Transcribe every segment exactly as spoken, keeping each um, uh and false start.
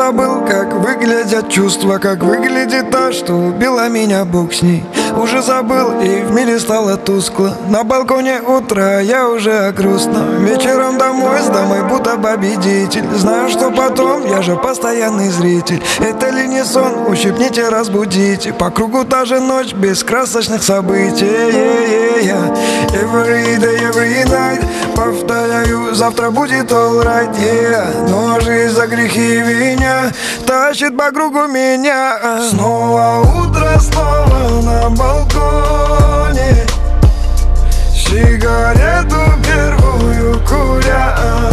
забыл, как выглядят чувства, как выглядит та, что убила меня, Бог с ней. Уже забыл, и в мире стало тускло. На балконе утра, я уже грустно. Вечером домой с домой будто победитель. Знаю, что потом, я же постоянный зритель. Это ли не сон, ущипните, разбудите. По кругу та же ночь, без красочных событий. Every day, every night. Повторяю, завтра будет alright, yeah. Но жизнь за грехи виня тащит по кругу меня. Снова утро, снова на балконе, сигарету первую куря.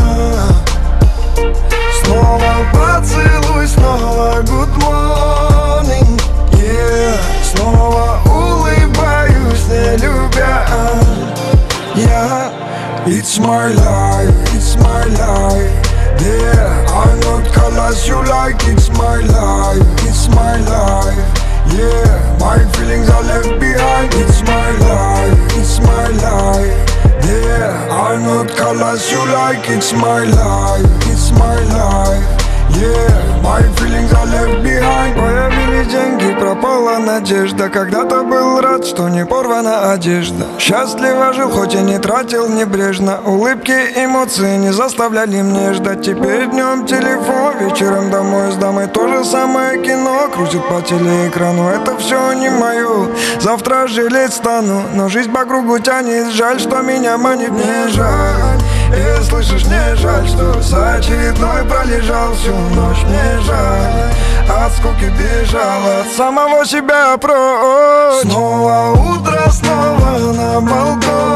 Снова поцелуй, снова good morning, yeah. Снова улыбаюсь, не любя. Yeah, it's my life, it's my life. Yeah, I'm not colors you like. It's my life, it's my life. Yeah, my feelings are left behind. It's my life, it's my life. Yeah, I'm not colors you like. It's my life, it's my life. Yeah, my feelings are left behind. Появились деньги, пропала надежда. Когда-то был рад, что не порвана одежда. Счастливо жил, хоть и не тратил небрежно. Улыбки, эмоции не заставляли мне ждать. Теперь днем телефон, вечером домой с дамой. То же самое кино крутит по телеэкрану. Это все не мое, завтра жалеть стану. Но жизнь по кругу тянет, жаль, что меня манит. Не жаль, и слышишь, не жаль, что за очередной пролежал всю ночь. Мне жаль, от скуки бежал, от самого себя прочь. Снова утро, снова на балконе,